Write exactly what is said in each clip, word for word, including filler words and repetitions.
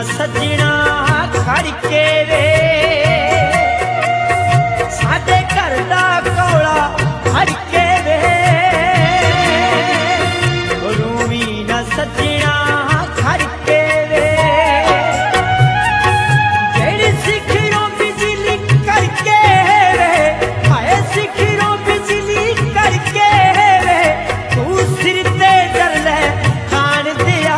सजना खड़के वे साडे घर दा कौला खड़के वे रूवी न सजना खड़के वे जेड़ी सिखरों बिजली करके वे हाय सिखरों बिजली करके वे तू सिर ते डर ले खान दिया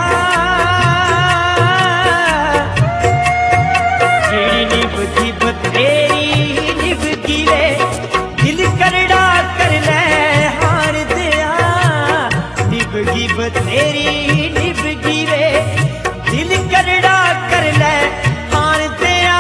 तेरी निभगी वे दिल करड़ा कर ले हार दिया निभगी तेरी निभगी वे दिल करड़ा कर ले हार दिया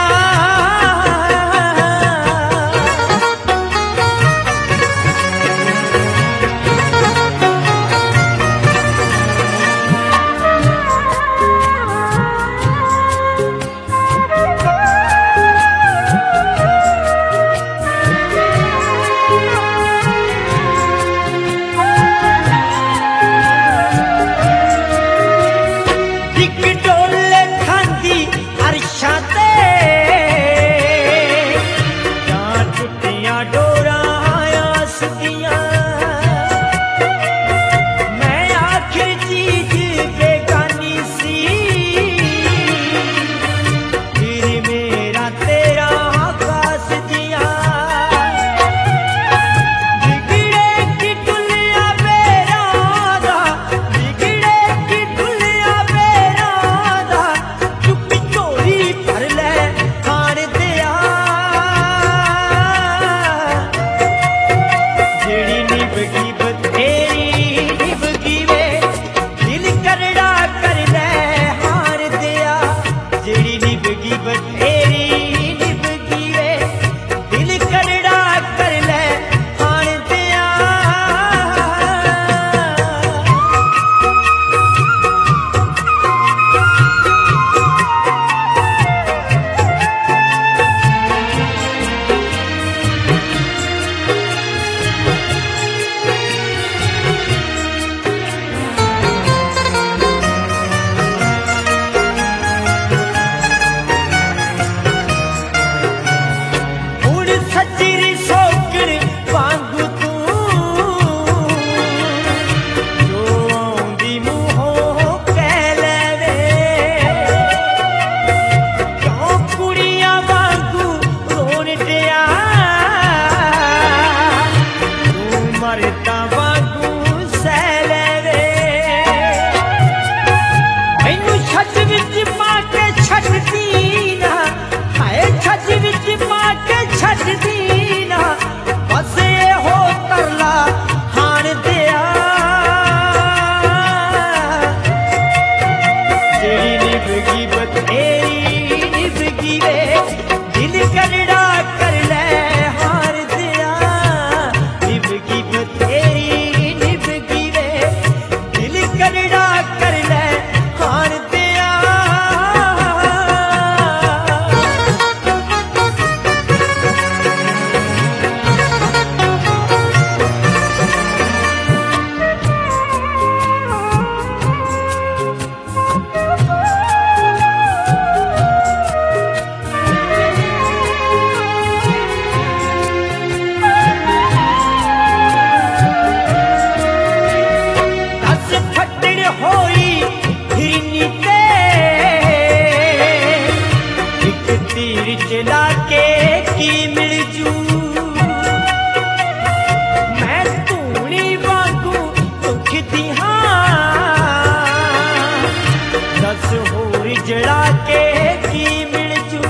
जड़ा के की मिल जू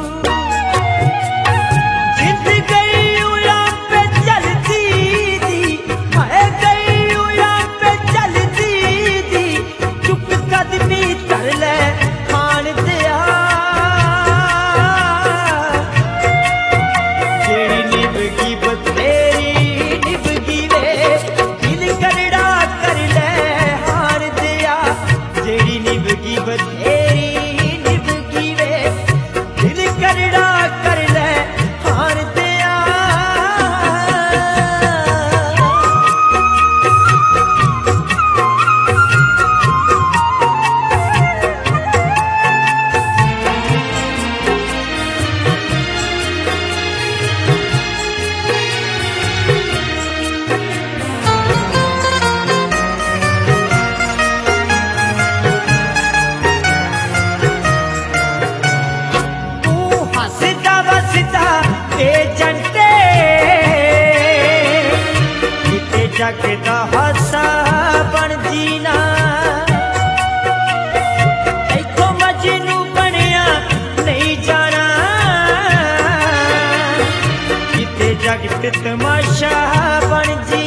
जिद गई उया पे चलती दी मैं गई उया पे चलती दी चुप कदमी कर ले खान दिया जेड़ी निभगी बतेरी निभगी वे दिल करड़ा कर ले हार दिया जेड़ी निभगी बतेरी निभ जग दा हासा बन जीना इथों मजनू बनिया नहीं जाना किते जग ते तमाशा बन जी